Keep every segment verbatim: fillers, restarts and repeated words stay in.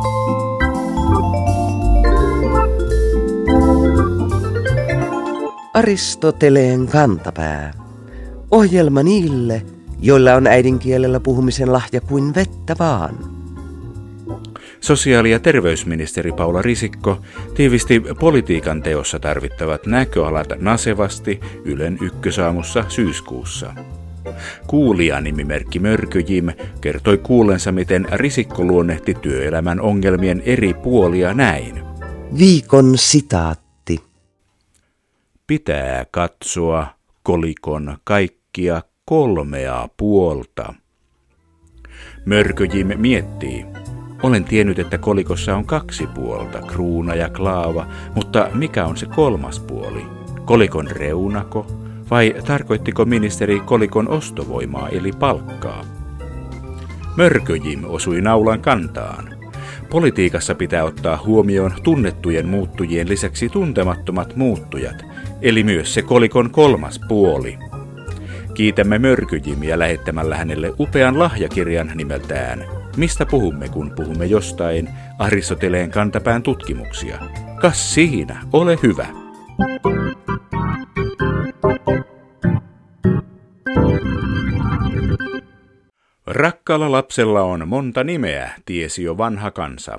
Aristoteleen kantapää. Ohjelma niille, joilla on äidinkielellä puhumisen lahja kuin vettä vaan. Sosiaali- ja terveysministeri Paula Risikko tiivisti politiikan teossa tarvittavat näköalat nasevasti Ylen ykkösaamussa syyskuussa. Kuulija-nimimerkki Mörkö-Jim kertoi kuullensa, miten Risikko luonnehti työelämän ongelmien eri puolia näin. Viikon sitaatti. Pitää katsoa kolikon kaikkia kolmea puolta. Mörkö-Jim miettii. Olen tiennyt, että kolikossa on kaksi puolta, kruuna ja klaava, mutta mikä on se kolmas puoli? Kolikon reunako? Vai tarkoittiko ministeri kolikon ostovoimaa eli palkkaa? Mörkö-Jim osui naulan kantaan. Politiikassa pitää ottaa huomioon tunnettujen muuttujien lisäksi tuntemattomat muuttujat, eli myös se kolikon kolmas puoli. Kiitämme Mörkö-Jimiä lähettämällä hänelle upean lahjakirjan nimeltään Mistä puhumme, kun puhumme jostain? Aristoteleen kantapään tutkimuksia. Kas siinä, ole hyvä. Rakkaalla lapsella on monta nimeä, tiesi jo vanha kansa.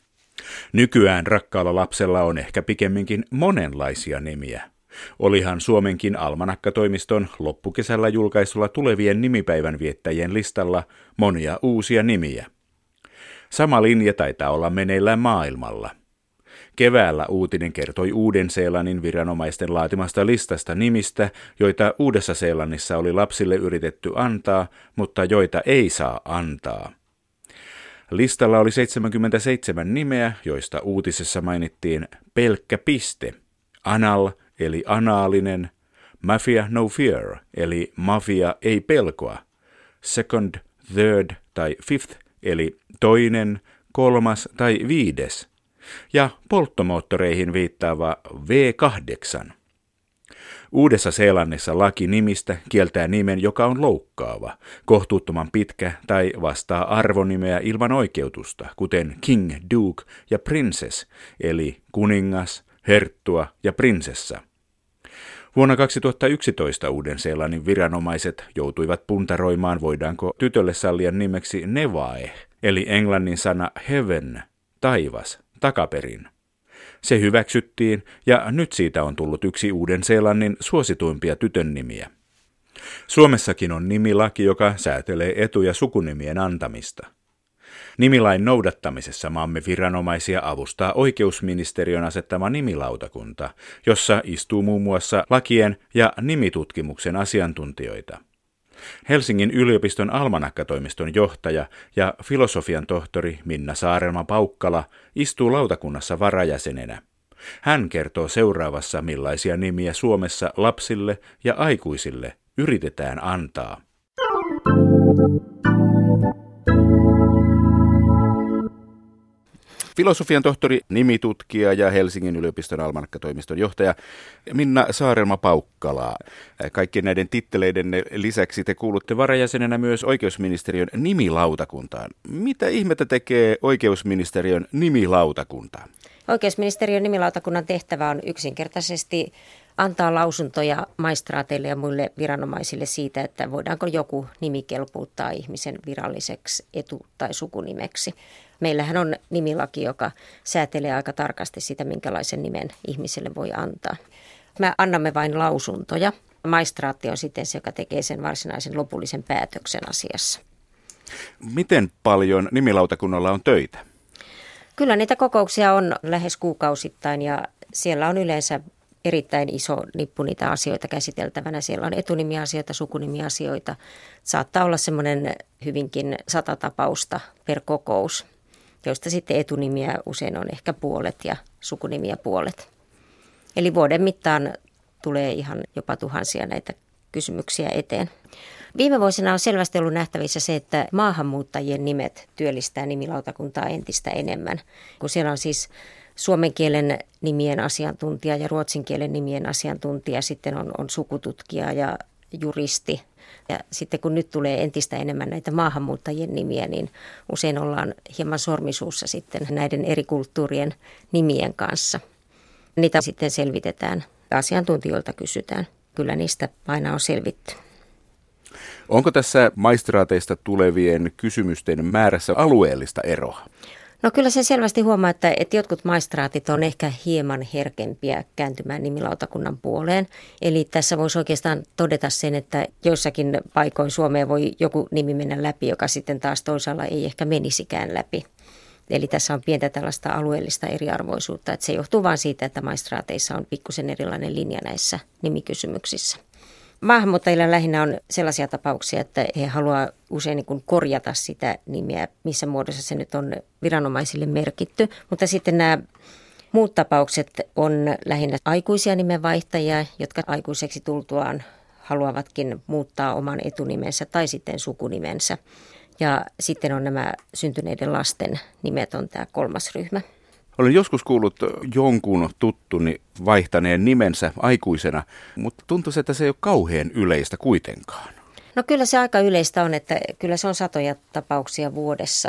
Nykyään rakkaalla lapsella on ehkä pikemminkin monenlaisia nimiä. Olihan Suomenkin almanakkatoimiston loppukesällä julkaisulla tulevien nimipäivän viettäjien listalla monia uusia nimiä. Sama linja taitaa olla meneillään maailmalla. Keväällä uutinen kertoi Uuden-Seelannin viranomaisten laatimasta listasta nimistä, joita Uudessa-Seelannissa oli lapsille yritetty antaa, mutta joita ei saa antaa. Listalla oli seitsemänkymmentäseitsemän nimeä, joista uutisessa mainittiin pelkkä piste, anal eli anaalinen, mafia no fear eli mafia ei pelkoa, second, third tai fifth eli toinen, kolmas tai viides, ja polttomoottoreihin viittaava V kahdeksan. Uudessa-Seelannissa laki nimistä kieltää nimen, joka on loukkaava, kohtuuttoman pitkä tai vastaa arvonimeä ilman oikeutusta, kuten king, duke ja princess, eli kuningas, herttua ja prinsessa. Vuonna kaksituhattayksitoista Uuden-Seelannin viranomaiset joutuivat puntaroimaan, voidaanko tytölle sallia nimeksi Nevaeh, eli englannin sana heaven, taivas, takaperin. Se hyväksyttiin ja nyt siitä on tullut yksi Uuden-Seelannin suosituimpia tytön nimiä. Suomessakin on nimilaki, joka säätelee etu- ja sukunimien antamista. Nimilain noudattamisessa maamme viranomaisia avustaa oikeusministeriön asettama nimilautakunta, jossa istuu muun muassa lakien ja nimitutkimuksen asiantuntijoita. Helsingin yliopiston almanakkatoimiston johtaja ja filosofian tohtori Minna Saarelma-Paukkala istuu lautakunnassa varajäsenenä. Hän kertoo seuraavassa, millaisia nimiä Suomessa lapsille ja aikuisille yritetään antaa. Filosofian tohtori, nimitutkija ja Helsingin yliopiston almanakkatoimiston johtaja Minna Saarelma-Paukkala. Kaikkien näiden titteleiden lisäksi te kuulutte varajäsenenä myös oikeusministeriön nimilautakuntaan. Mitä ihmettä tekee oikeusministeriön nimilautakunta? Oikeusministeriön nimilautakunnan tehtävä on yksinkertaisesti antaa lausuntoja maistraateille ja muille viranomaisille siitä, että voidaanko joku nimi kelpuuttaa ihmisen viralliseksi etu- tai sukunimeksi. Meillähän on nimilaki, joka säätelee aika tarkasti sitä, minkälaisen nimen ihmiselle voi antaa. Me annamme vain lausuntoja. Maistraatti on sitten se, joka tekee sen varsinaisen lopullisen päätöksen asiassa. Miten paljon nimilautakunnalla on töitä? Kyllä niitä kokouksia on lähes kuukausittain ja siellä on yleensä erittäin iso nippu niitä asioita käsiteltävänä. Siellä on etunimiasioita, sukunimiasioita. Saattaa olla semmoinen hyvinkin sata tapausta per kokous, joista sitten etunimiä usein on ehkä puolet ja sukunimiä puolet. Eli vuoden mittaan tulee ihan jopa tuhansia näitä kysymyksiä eteen. Viime vuosina on selvästi ollut nähtävissä se, että maahanmuuttajien nimet työllistää nimilautakuntaa entistä enemmän, kun siellä on siis suomen kielen nimien asiantuntija ja ruotsin kielen nimien asiantuntija, sitten on, on sukututkija ja juristi, Ja sitten kun nyt tulee entistä enemmän näitä maahanmuuttajien nimiä, niin usein ollaan hieman sormisuussa sitten näiden eri kulttuurien nimien kanssa. Niitä sitten selvitetään, asiantuntijoilta kysytään. Kyllä niistä aina on selvitty. Onko tässä maistraateista tulevien kysymysten määrässä alueellista eroa? No kyllä se selvästi huomaa, että, että jotkut maistraatit on ehkä hieman herkempiä kääntymään nimilautakunnan puoleen. Eli tässä voisi oikeastaan todeta sen, että joissakin paikoin Suomeen voi joku nimi mennä läpi, joka sitten taas toisaalla ei ehkä menisikään läpi. Eli tässä on pientä tällaista alueellista eriarvoisuutta, että se johtuu vain siitä, että maistraateissa on pikkusen erilainen linja näissä nimikysymyksissä. Maahanmuuttajilla lähinnä on sellaisia tapauksia, että he haluaa usein niin kuin korjata sitä nimeä, missä muodossa se nyt on viranomaisille merkitty. Mutta sitten nämä muut tapaukset on lähinnä aikuisia nimenvaihtajia, jotka aikuiseksi tultuaan haluavatkin muuttaa oman etunimensä tai sitten sukunimensä. Ja sitten on nämä syntyneiden lasten nimet on tämä kolmas ryhmä. Olen joskus kuullut jonkun tuttuni vaihtaneen nimensä aikuisena, mutta tuntuu, että se ei ole kauhean yleistä kuitenkaan. No kyllä se aika yleistä on, että kyllä se on satoja tapauksia vuodessa.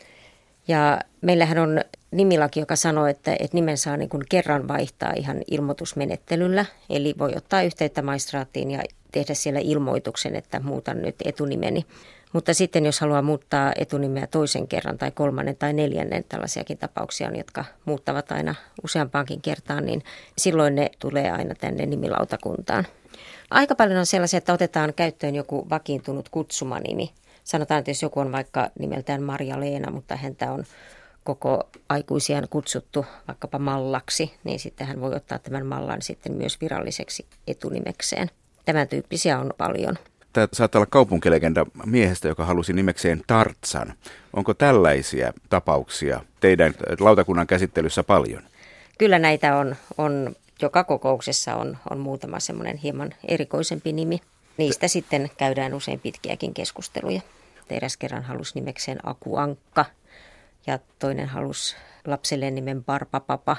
Ja meillähän on nimilaki, joka sanoo, että, että nimen saa niin kuin kerran vaihtaa ihan ilmoitusmenettelyllä. Eli voi ottaa yhteyttä maistraattiin ja tehdä siellä ilmoituksen, että muutan nyt etunimeni. Mutta sitten jos haluaa muuttaa etunimeä toisen kerran tai kolmannen tai neljännen, tällaisiakin tapauksia on, jotka muuttavat aina useampaankin kertaan, niin silloin ne tulee aina tänne nimilautakuntaan. Aika paljon on sellaisia, että otetaan käyttöön joku vakiintunut kutsumanimi. Sanotaan, että jos joku on vaikka nimeltään Marja-Leena, mutta häntä on koko aikuisiaan kutsuttu vaikkapa Mallaksi, niin sitten hän voi ottaa tämän Mallan sitten myös viralliseksi etunimekseen. Tämän tyyppisiä on paljon. Tämä saattaa olla kaupunkilegenda miehestä, joka halusi nimekseen Tartsan. Onko tällaisia tapauksia teidän lautakunnan käsittelyssä paljon? Kyllä näitä on. on joka kokouksessa on, on muutama semmoinen hieman erikoisempi nimi. Niistä sitten käydään usein pitkiäkin keskusteluja. Eräs kerran halusi nimekseen Aku Ankka ja toinen halusi lapselleen nimen Barbapapa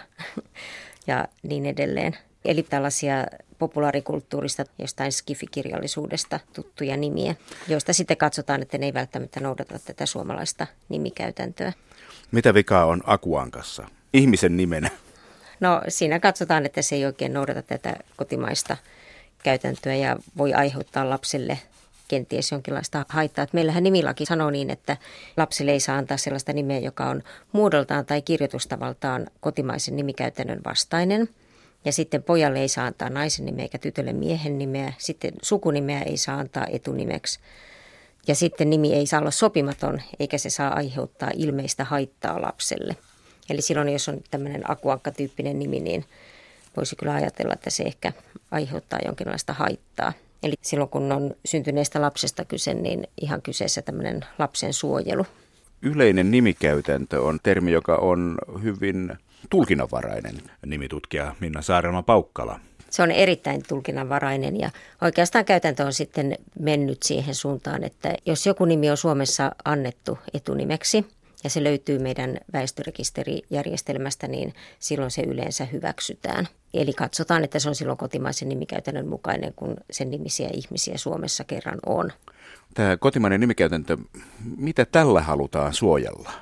ja niin edelleen. Eli tällaisia populaarikulttuurista, jostain skifikirjallisuudesta tuttuja nimiä, joista sitten katsotaan, että ne ei välttämättä noudata tätä suomalaista nimikäytäntöä. Mitä vikaa on Akuankassa ihmisen nimenä? No siinä katsotaan, että se ei oikein noudata tätä kotimaista käytäntöä ja voi aiheuttaa lapselle kenties jonkinlaista haittaa. Että meillähän nimilaki sanoo niin, että lapselle ei saa antaa sellaista nimeä, joka on muodoltaan tai kirjoitustavaltaan kotimaisen nimikäytännön vastainen. Ja sitten pojalle ei saa antaa naisen nimeä eikä tytölle miehen nimeä. Sitten sukunimeä ei saa antaa etunimeksi. Ja sitten nimi ei saa olla sopimaton eikä se saa aiheuttaa ilmeistä haittaa lapselle. Eli silloin, jos on tämmöinen Akuankka-tyyppinen nimi, niin voisi kyllä ajatella, että se ehkä aiheuttaa jonkinlaista haittaa. Eli silloin, kun on syntyneestä lapsesta kyse, niin ihan kyseessä tämmöinen lapsen suojelu. Yleinen nimikäytäntö on termi, joka on hyvin tulkinnanvarainen. Nimitutkija Minna Saarelma-Paukkala. Se on erittäin tulkinnanvarainen ja oikeastaan käytäntö on sitten mennyt siihen suuntaan, että jos joku nimi on Suomessa annettu etunimeksi ja se löytyy meidän väestörekisterijärjestelmästä, niin silloin se yleensä hyväksytään. Eli katsotaan, että se on silloin kotimaisen nimikäytännön mukainen, kun sen nimisiä ihmisiä Suomessa kerran on. Tämä kotimainen nimikäytäntö, mitä tällä halutaan suojella?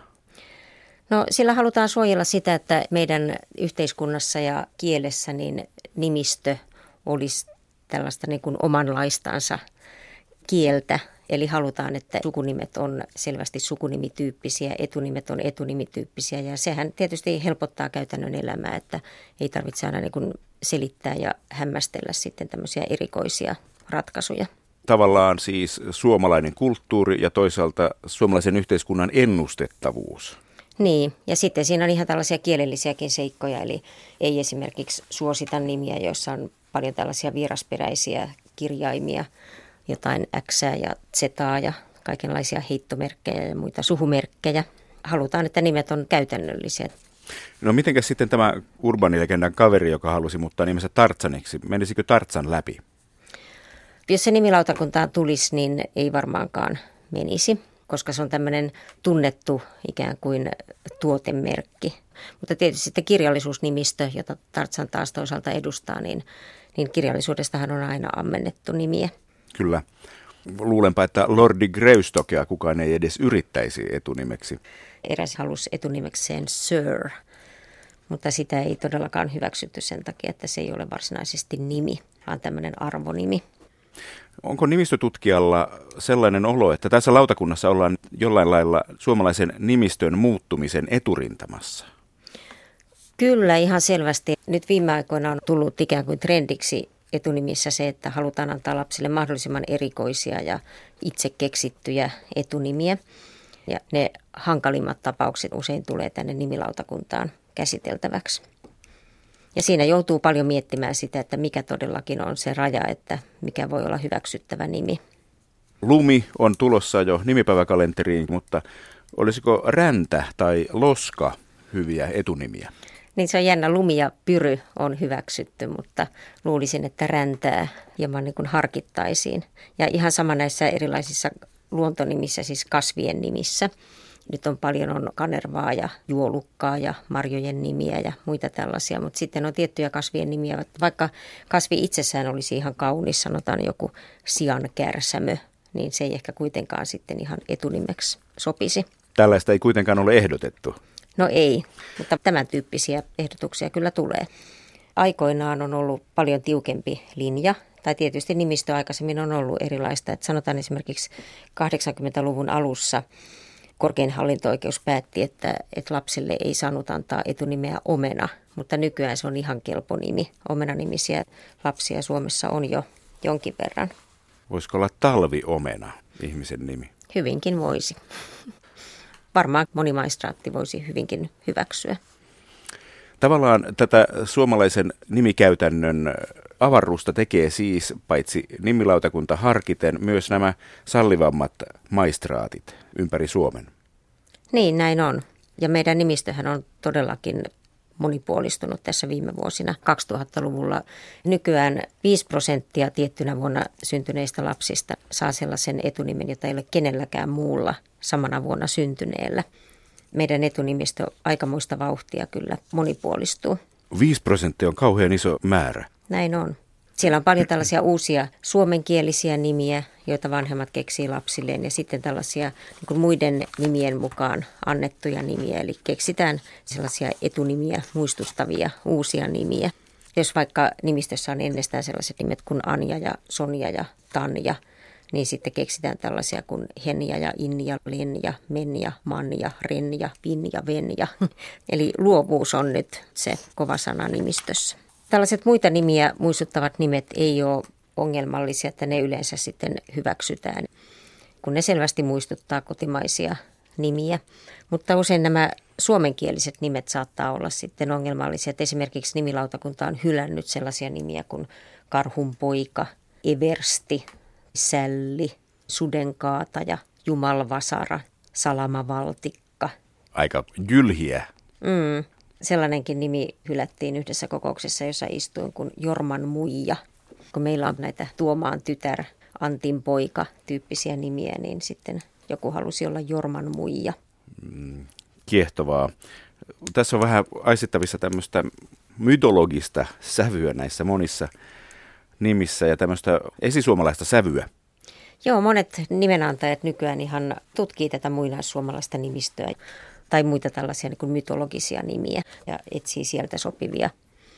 No sillä halutaan suojella sitä, että meidän yhteiskunnassa ja kielessä niin nimistö olisi tällaista niin kuin omanlaistansa kieltä. Eli halutaan, että sukunimet on selvästi sukunimityyppisiä, etunimet on etunimityyppisiä ja sehän tietysti helpottaa käytännön elämää, että ei tarvitse aina niin kuin selittää ja hämmästellä sitten tämmöisiä erikoisia ratkaisuja. Tavallaan siis suomalainen kulttuuri ja toisaalta suomalaisen yhteiskunnan ennustettavuus. Niin, ja sitten siinä on ihan tällaisia kielellisiäkin seikkoja, eli ei esimerkiksi suosita nimiä, joissa on paljon tällaisia vierasperäisiä kirjaimia, jotain Xää ja Zetaa ja kaikenlaisia heittomerkkejä ja muita suhumerkkejä. Halutaan, että nimet on käytännöllisiä. No mitenkäs sitten tämä urbaanilegendan kaveri, joka halusi muuttaa nimensä Tartsaniksi, menisikö Tartsan läpi? Jos se nimilautakuntaan tulisi, niin ei varmaankaan menisi, koska se on tämmöinen tunnettu ikään kuin tuotemerkki. Mutta tietysti sitten kirjallisuusnimistö, jota Tartsan taas toisaalta edustaa, niin, niin kirjallisuudestahan on aina ammennettu nimiä. Kyllä. Luulenpa, että Lordi Greystockia kukaan ei edes yrittäisi etunimeksi. Eräs halusi etunimekseen Sir, mutta sitä ei todellakaan hyväksytty sen takia, että se ei ole varsinaisesti nimi, vaan tämmöinen arvonimi. Onko nimistötutkijalla sellainen olo, että tässä lautakunnassa ollaan jollain lailla suomalaisen nimistön muuttumisen eturintamassa? Kyllä, ihan selvästi. Nyt viime aikoina on tullut ikään kuin trendiksi etunimissä se, että halutaan antaa lapsille mahdollisimman erikoisia ja itse keksittyjä etunimiä. Ja ne hankalimmat tapaukset usein tulee tänne nimilautakuntaan käsiteltäväksi. Ja siinä joutuu paljon miettimään sitä, että mikä todellakin on se raja, että mikä voi olla hyväksyttävä nimi. Lumi on tulossa jo nimipäiväkalenteriin, mutta olisiko Räntä tai Loska hyviä etunimiä? Niin se on jännä, Lumi ja Pyry on hyväksytty, mutta luulisin, että Räntää hieman niin kuin harkittaisiin. Ja ihan sama näissä erilaisissa luontonimissä, siis kasvien nimissä. Nyt on paljon on kanervaa ja juolukkaa ja marjojen nimiä ja muita tällaisia, mutta sitten on tiettyjä kasvien nimiä, vaikka kasvi itsessään olisi ihan kaunis, sanotaan joku siankärsämö, niin se ei ehkä kuitenkaan sitten ihan etunimeksi sopisi. Tällaista ei kuitenkaan ole ehdotettu. No ei, mutta tämän tyyppisiä ehdotuksia kyllä tulee. Aikoinaan on ollut paljon tiukempi linja, tai tietysti nimistö aikaisemmin on ollut erilaista. Että sanotaan esimerkiksi kahdeksankymmentäluvun alussa korkein hallinto-oikeus päätti, että, että lapselle ei saanut antaa etunimeä Omena, mutta nykyään se on ihan kelpo nimi. Omenanimisiä lapsia Suomessa on jo jonkin verran. Voisiko olla Talvi-Omena ihmisen nimi? Hyvinkin voisi. Varmaan moni maistraatti voisi hyvinkin hyväksyä. Tavallaan tätä suomalaisen nimikäytännön avaruusta tekee siis paitsi nimilautakunta harkiten myös nämä sallivammat maistraatit ympäri Suomen. Niin, näin on. Ja meidän nimistöhän on todellakin monipuolistunut tässä viime vuosina. kaksituhattaluvulla nykyään viisi prosenttia tiettynä vuonna syntyneistä lapsista saa sellaisen etunimen, jota ei ole kenelläkään muulla samana vuonna syntyneellä. Meidän etunimistö aikamoista vauhtia kyllä monipuolistuu. Viisi prosenttia on kauhean iso määrä. Näin on. Siellä on paljon tällaisia uusia suomenkielisiä nimiä, joita vanhemmat keksii lapsilleen, ja sitten tällaisia niin kuin muiden nimien mukaan annettuja nimiä. Eli keksitään sellaisia etunimiä muistuttavia uusia nimiä. Jos vaikka nimistössä on ennestään sellaiset nimet kuin Anja ja Sonja ja Tanja, niin sitten keksitään tällaisia kuin Henja ja Inja, Lenja, Menja, Manja, Renja, Pinja, Venja. Eli luovuus on nyt se kova sana nimistössä. Tällaiset muita nimiä muistuttavat nimet ei ole ongelmallisia, että ne yleensä sitten hyväksytään, kun ne selvästi muistuttaa kotimaisia nimiä. Mutta usein nämä suomenkieliset nimet saattaa olla sitten ongelmallisia. Että esimerkiksi nimilautakunta on hylännyt sellaisia nimiä kuin Karhunpoika, Eversti, Sälli, Sudenkaataja, Jumalvasara, Salamavaltikka. Aika jylhiä. Mm. Sellainenkin nimi hylättiin yhdessä kokouksessa, jossa istuin kuin Jorman muija. Kun meillä on näitä Tuomaan tytär, Antin poika tyyppisiä nimiä, niin sitten joku halusi olla Jorman muija. Mm, kiehtovaa. Tässä on vähän aistittavissa tämmöistä mytologista sävyä näissä monissa nimissä ja tämmöistä esisuomalaista sävyä. Joo, monet nimenantajat nykyään ihan tutkii tätä muinaissuomalaista nimistöä tai muita tällaisia niin kuin mytologisia nimiä ja etsii sieltä sopivia.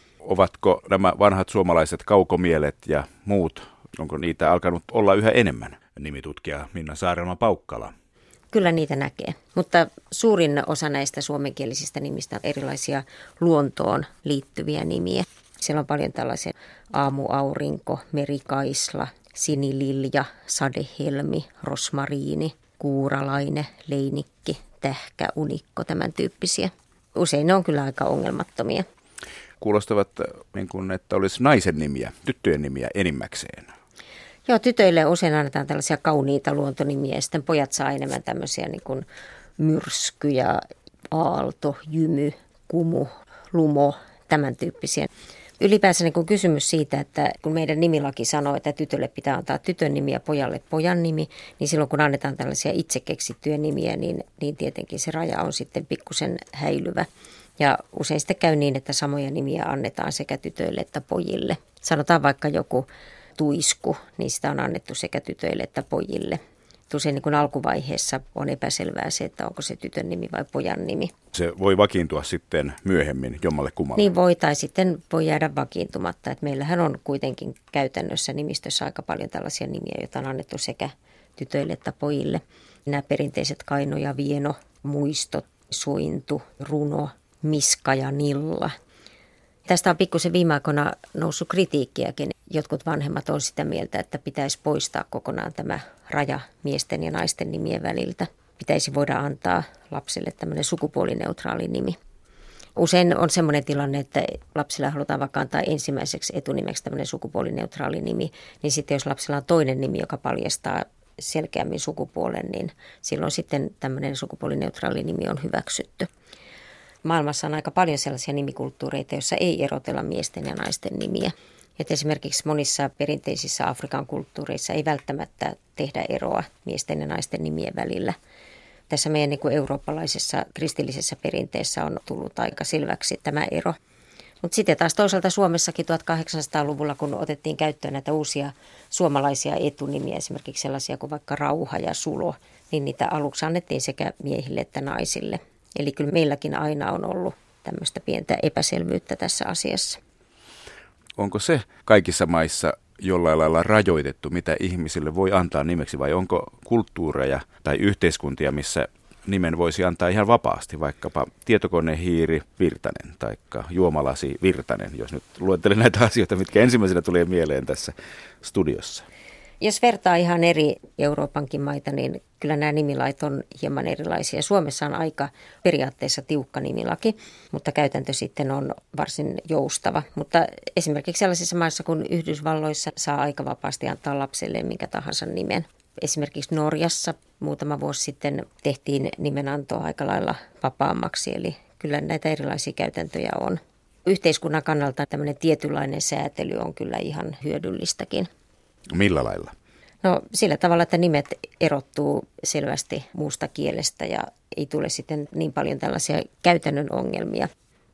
Ovatko nämä vanhat suomalaiset kaukomielet ja muut, onko niitä alkanut olla yhä enemmän? Nimitutkija Minna Saarelma-Paukkala. Kyllä niitä näkee, mutta suurin osa näistä suomenkielisistä nimistä on erilaisia luontoon liittyviä nimiä. Siellä on paljon tällaisia aamuaurinko, merikaisla, sinililja, sadehelmi, rosmariini, kuuralaine, leinikki, tähkä, unikko, tämän tyyppisiä. Usein ne on kyllä aika ongelmattomia. Kuulostavat niin kuin, että olisi naisen nimiä, tyttöjen nimiä enimmäkseen. Joo, tytöille usein annetaan tällaisia kauniita luontonimiä ja sitten pojat saa enemmän tämmöisiä niin kuin myrsky ja aalto, jymy, kumu, lumo, tämän tyyppisiä. Ylipäänsä niin kun kysymys siitä, että kun meidän nimilaki sanoo, että tytölle pitää antaa tytön nimi ja pojalle pojan nimi, niin silloin kun annetaan tällaisia itse keksittyjä nimiä, niin, niin tietenkin se raja on sitten pikkusen häilyvä. Ja usein sitten käy niin, että samoja nimiä annetaan sekä tytöille että pojille. Sanotaan vaikka joku tuisku, niin sitä on annettu sekä tytöille että pojille. Usein niin kuin alkuvaiheessa on epäselvää se, että onko se tytön nimi vai pojan nimi. Se voi vakiintua sitten myöhemmin jommalle kummalle. Niin voi, tai sitten voi jäädä vakiintumatta. Että meillähän on kuitenkin käytännössä nimistössä aika paljon tällaisia nimiä, joita on annettu sekä tytöille että pojille. Nämä perinteiset Kaino ja Vieno, muistot, sointu, runo, miska ja nilla. Tästä on pikkusen viime aikoina noussut kritiikkiäkin. Jotkut vanhemmat on sitä mieltä, että pitäisi poistaa kokonaan tämä raja miesten ja naisten nimien väliltä. Pitäisi voida antaa lapselle tämmöinen sukupuolineutraali nimi. Usein on semmoinen tilanne, että lapsille halutaan vaikka antaa ensimmäiseksi etunimeksi tämmöinen sukupuolineutraali nimi. Niin sitten jos lapsella on toinen nimi, joka paljastaa selkeämmin sukupuolen, niin silloin sitten tämmöinen sukupuolineutraali nimi on hyväksytty. Maailmassa on aika paljon sellaisia nimikulttuureita, joissa ei erotella miesten ja naisten nimiä. Et esimerkiksi monissa perinteisissä Afrikan kulttuureissa ei välttämättä tehdä eroa miesten ja naisten nimien välillä. Tässä meidän niin kuin eurooppalaisessa kristillisessä perinteessä on tullut aika selväksi tämä ero. Mutta sitten taas toisaalta Suomessakin tuhatkahdeksansataaluvulla, kun otettiin käyttöön näitä uusia suomalaisia etunimiä, esimerkiksi sellaisia kuin vaikka Rauha ja Sulo, niin niitä aluksi annettiin sekä miehille että naisille. Eli kyllä meilläkin aina on ollut tämmöistä pientä epäselvyyttä tässä asiassa. Onko se kaikissa maissa jollain lailla rajoitettu, mitä ihmisille voi antaa nimeksi, vai onko kulttuureja tai yhteiskuntia, missä nimen voisi antaa ihan vapaasti, vaikkapa tietokonehiiri Virtanen tai juomalasi Virtanen, jos nyt luettelen näitä asioita, mitkä ensimmäisenä tulee mieleen tässä studiossa. Jos vertaa ihan eri Euroopankin maita, niin kyllä nämä nimilait on hieman erilaisia. Suomessa on aika periaatteessa tiukka nimilaki, mutta käytäntö sitten on varsin joustava. Mutta esimerkiksi sellaisissa maissa kuin Yhdysvalloissa saa aika vapaasti antaa lapselle minkä tahansa nimen. Esimerkiksi Norjassa muutama vuosi sitten tehtiin nimenantoa aika lailla vapaammaksi, eli kyllä näitä erilaisia käytäntöjä on. Yhteiskunnan kannalta tämmöinen tietynlainen säätely on kyllä ihan hyödyllistäkin. Millä lailla? No sillä tavalla, että nimet erottuu selvästi muusta kielestä ja ei tule sitten niin paljon tällaisia käytännön ongelmia.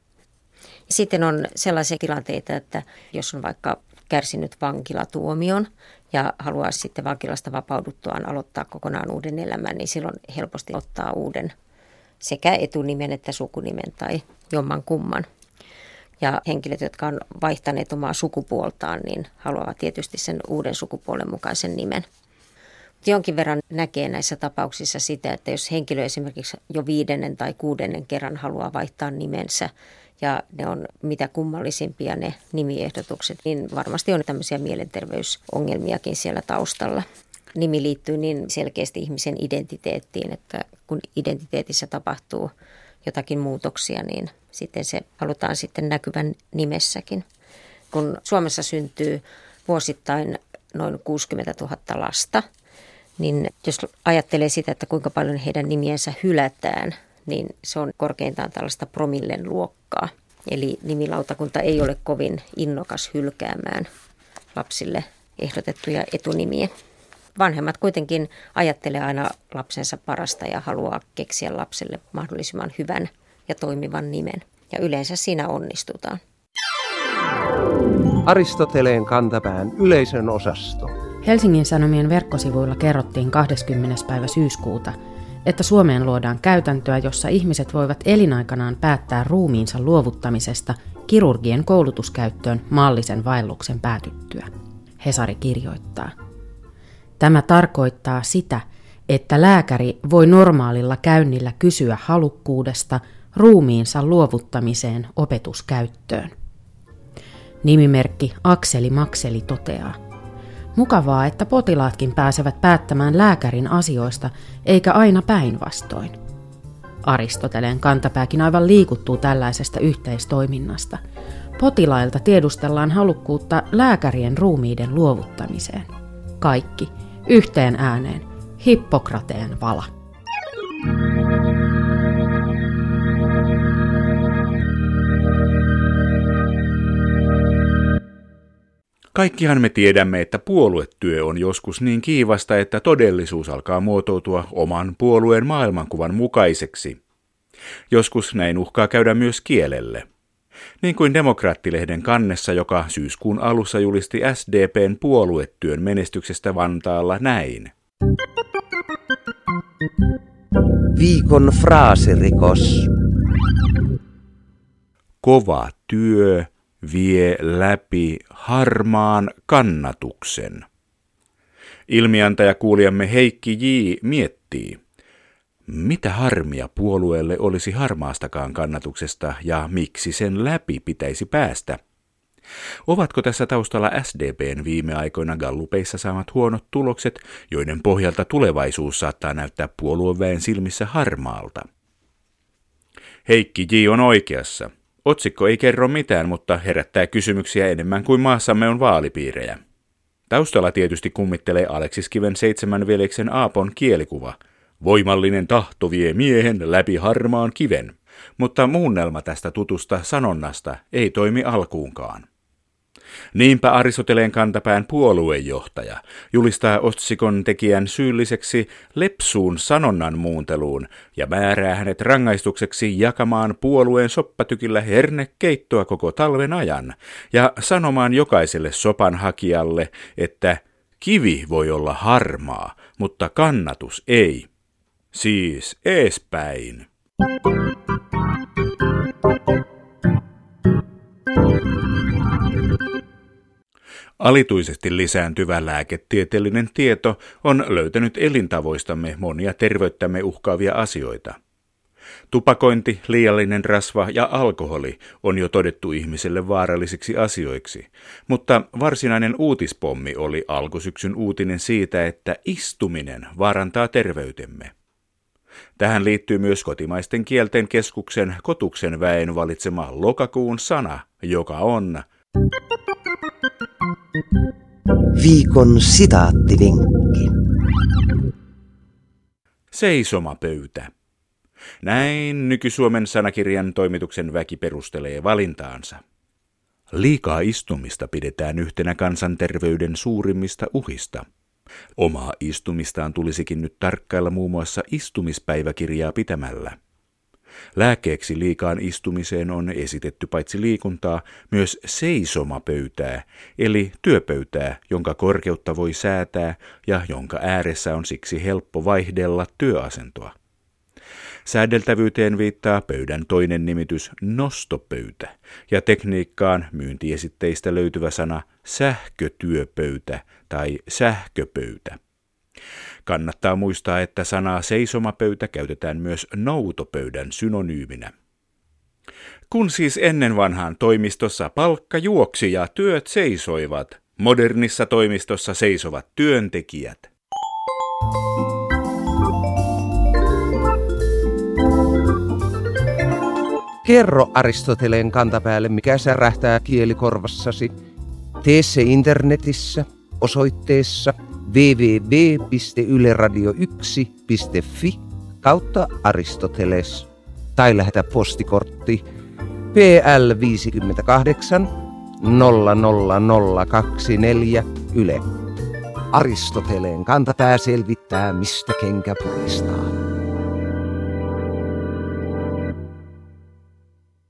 Sitten on sellaisia tilanteita, että jos on vaikka kärsinyt vankilatuomion ja haluaa sitten vankilasta vapauduttuaan aloittaa kokonaan uuden elämän, niin silloin helposti ottaa uuden sekä etunimen että sukunimen tai jomman kumman. Ja henkilöt, jotka on vaihtaneet omaa sukupuoltaan, niin haluavat tietysti sen uuden sukupuolen mukaisen nimen. Jonkin verran näkee näissä tapauksissa sitä, että jos henkilö esimerkiksi jo viidennen tai kuudennen kerran haluaa vaihtaa nimensä ja ne on mitä kummallisimpia ne nimiehdotukset, niin varmasti on tämmöisiä mielenterveysongelmiakin siellä taustalla. Nimi liittyy niin selkeästi ihmisen identiteettiin, että kun identiteetissä tapahtuu jotakin muutoksia, niin sitten se halutaan sitten näkyvän nimessäkin. Kun Suomessa syntyy vuosittain noin kuusikymmentätuhatta lasta, niin jos ajattelee sitä, että kuinka paljon heidän nimiensä hylätään, niin se on korkeintaan tällaista promillen luokkaa. Eli nimilautakunta ei ole kovin innokas hylkäämään lapsille ehdotettuja etunimiä. Vanhemmat kuitenkin ajattelee aina lapsensa parasta ja haluaa keksiä lapselle mahdollisimman hyvän ja toimivan nimen. Ja yleensä siinä onnistutaan. Aristoteleen kantapään yleisön osasto. Helsingin Sanomien verkkosivuilla kerrottiin kahdeskymmenes päivä syyskuuta, että Suomeen luodaan käytäntöä, jossa ihmiset voivat elinaikanaan päättää ruumiinsa luovuttamisesta kirurgien koulutuskäyttöön maallisen vaelluksen päätyttyä. Hesari kirjoittaa. Tämä tarkoittaa sitä, että lääkäri voi normaalilla käynnillä kysyä halukkuudesta ruumiinsa luovuttamiseen opetuskäyttöön. Nimimerkki Akseli Makseli toteaa. Mukavaa, että potilaatkin pääsevät päättämään lääkärin asioista, eikä aina päinvastoin. Aristoteleen kantapääkin aivan liikuttuu tällaisesta yhteistoiminnasta. Potilailta tiedustellaan halukkuutta lääkärien ruumiiden luovuttamiseen. Kaikki yhteen ääneen. Hippokrateen vala. Kaikkihan me tiedämme, että puoluetyö on joskus niin kiivasta, että todellisuus alkaa muotoutua oman puolueen maailmankuvan mukaiseksi. Joskus näin uhkaa käydä myös kielelle. Niin kuin Demokraattilehden kannessa, joka syyskuun alussa julisti S D P:n puoluetyön menestyksestä Vantaalla näin. Viikon fraasirikos. Kova työ vie läpi harmaan kannatuksen. Ilmiantajakuulijamme Heikki J. miettii, mitä harmia puolueelle olisi harmaastakaan kannatuksesta ja miksi sen läpi pitäisi päästä? Ovatko tässä taustalla S D P:n viime aikoina gallupeissa saamat huonot tulokset, joiden pohjalta tulevaisuus saattaa näyttää puolueväen silmissä harmaalta? Heikki J. on oikeassa. Otsikko ei kerro mitään, mutta herättää kysymyksiä enemmän kuin maassamme on vaalipiirejä. Taustalla tietysti kummittelee Aleksis Kiven seitsemän veljeksen Aapon kielikuva. Voimallinen tahto vie miehen läpi harmaan kiven. Mutta muunnelma tästä tutusta sanonnasta ei toimi alkuunkaan. Niinpä Aristoteleen kantapään puoluejohtaja julistaa otsikon tekijän syylliseksi lepsuun sanonnan muunteluun ja määrää hänet rangaistukseksi jakamaan puolueen soppatykillä hernekeittoa koko talven ajan ja sanomaan jokaiselle sopan hakijalle, että kivi voi olla harmaa, mutta kannatus ei. Siis eespäin. Alituisesti lisääntyvä lääketieteellinen tieto on löytänyt elintavoistamme monia terveyttämme uhkaavia asioita. Tupakointi, liiallinen rasva ja alkoholi on jo todettu ihmiselle vaarallisiksi asioiksi, mutta varsinainen uutispommi oli alkusyksyn uutinen siitä, että istuminen vaarantaa terveytemme. Tähän liittyy myös kotimaisten kielten keskuksen Kotuksen väen valitsema lokakuun sana, joka on Viikon sitaattivinkki. seisomapöytä. Näin Nyky-Suomen sanakirjan toimituksen väki perustelee valintaansa. Liikaa istumista pidetään yhtenä kansanterveyden suurimmista uhista. Omaa istumistaan tulisikin nyt tarkkailla muun muassa istumispäiväkirjaa pitämällä. Lääkkeeksi liikaan istumiseen on esitetty paitsi liikuntaa, myös seisomapöytää, eli työpöytää, jonka korkeutta voi säätää ja jonka ääressä on siksi helppo vaihdella työasentoa. Säädeltävyyteen viittaa pöydän toinen nimitys nostopöytä ja tekniikkaan myyntiesitteistä löytyvä sana sähkötyöpöytä tai sähköpöytä. Kannattaa muistaa, että sanaa seisomapöytä käytetään myös noutopöydän synonyyminä. Kun siis ennen vanhaan toimistossa palkka juoksi ja työt seisoivat, modernissa toimistossa seisovat työntekijät. Kerro Aristoteleen kantapäälle, mikä särähtää kielikorvassasi. Tee se internetissä osoitteessa double-u double-u double-u piste yle radio yksi piste fi kautta Aristoteles tai lähetä postikortti P L viisikymmentäkahdeksan nolla nolla nolla kaksikymmentäneljä Yle. Aristoteleen kantapää selvittää, mistä kenkä puristaa.